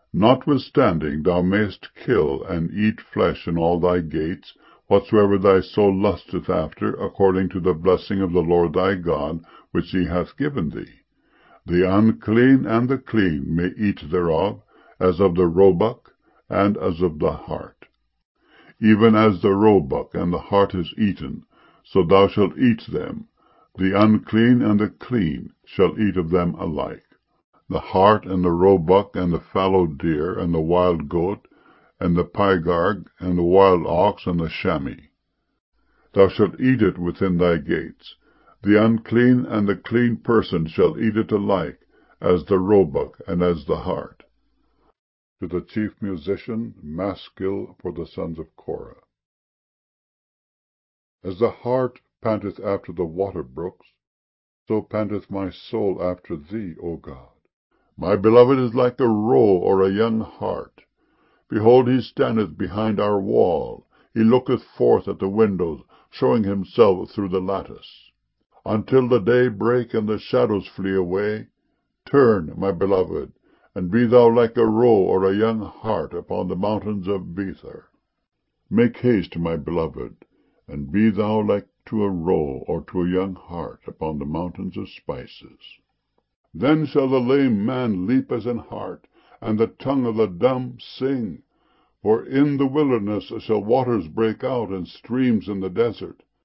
Notwithstanding thou mayest kill and eat flesh in all thy gates, whatsoever thy soul lusteth after, according to the blessing of the Lord thy God, which he hath given thee. The unclean and the clean may eat thereof, as of the roebuck, and as of the hart. Even as the roebuck and the hart is eaten, so thou shalt eat them. The unclean and the clean shall eat of them alike. The hart and the roebuck and the fallow deer and the wild goat and the pygarg and the wild ox and the chamois. Thou shalt eat it within thy gates. The unclean and the clean person shall eat it alike, as the roebuck and as the hart. To the chief musician, maskil for the sons of Korah. As the hart panteth after the water brooks, so panteth my soul after thee, O God. My beloved is like a roe or a young hart. Behold, he standeth behind our wall. He looketh forth at the windows, showing himself through the lattice. Until the day break and the shadows flee away, turn, my beloved, and be thou like a roe or a young hart upon the mountains of Bether. Make haste, my beloved, and be thou like to a roe or to a young hart upon the mountains of spices. Then shall the lame man leap as an hart, and the tongue of the dumb sing. For in the wilderness shall waters break out, and streams in the desert.